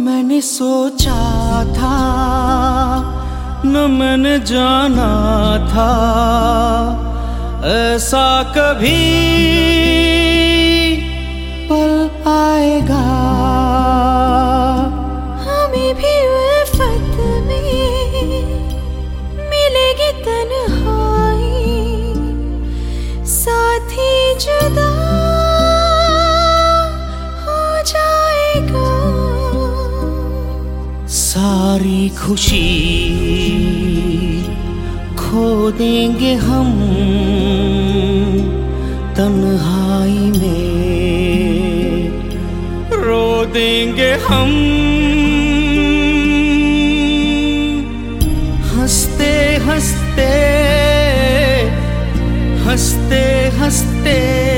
मैंने सोचा था, न मैंने जाना था ऐसा कभी पल आएगा। हमें भी उल्फत में मिलेगी तन्हाई, साथी जुदा हो जाएगा। सारी खुशी खो देंगे हम तन्हाई में, रो देंगे हम। हंसते हंसते हंसते हंसते